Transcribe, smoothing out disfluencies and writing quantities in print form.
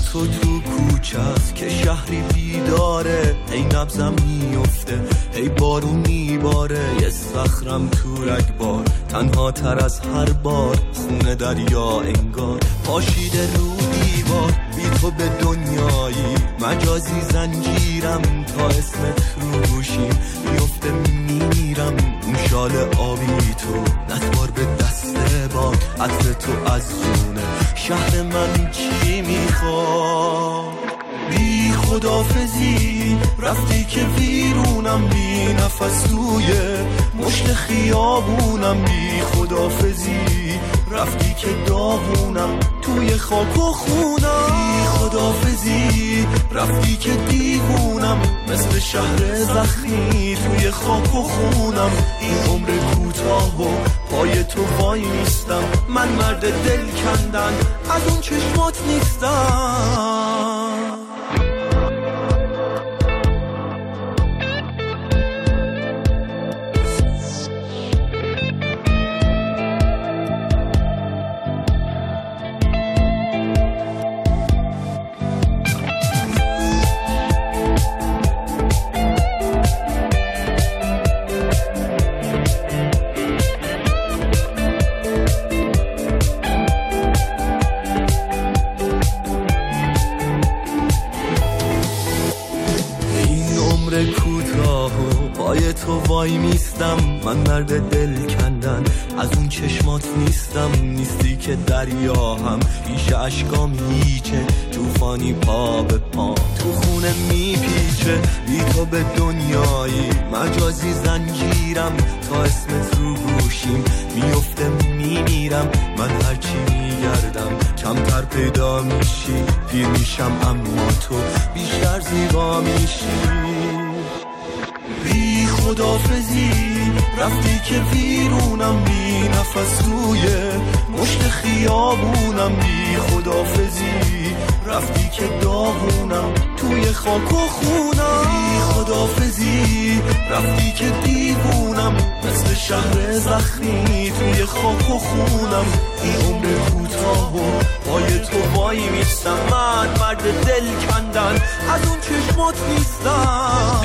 تو کوچه است که شهری بیداره، هی نبزم میفته هی بارون میباره، یه صخرم تو رگبار تنها تر از هر بار، خونه دریا انگار پاشیده رو دیوار، بی تو به دنیایی مجازی زنجیرم، تا اسمت رو گوشیم میفته میمیرم، اون شال آبی تو نتوار به دست بار، عطر تو از جونه شهر من چی میخواد؟ بی خدافزی رفتی که ویرونم، بی نفس توی مشت خیابونم، بی خدافزی رفتی که داغونم توی خاک و خونم، بی خدافزی رفتی که دیوونم، مثل شهر زخمی توی خاک و خونم، این عمر کوتاه و پای تو وای نیستم، من مرد دل کندن از اون چشمات نیستم. تو وای میستم، من مرد دل کندن از اون چشمات نیستم، نیستی که دریا هم پیش اشکام هیچه، توفانی پا به پا تو خونه میپیچه، بی تو به دنیایی مجازی زنجیرم، تا اسمت رو گوشیم میفته میمیرم، من هرچی میگردم کمتر پیدا میشی، پیر میشم اما تو بیشتر زیبا میشی. بی خدافزی رفتی که ویرونم، بی نفس توی مشت خیابونم، بی خدافزی رفتی که داغونم توی خاک و خونم، بی خدافزی رفتی که دیوونم، مثل شهر زخمی توی خاک و خونم، این عمر کوتاه و پای تو وای میستم، من مرد دل کندن از اون چشمات نیستم.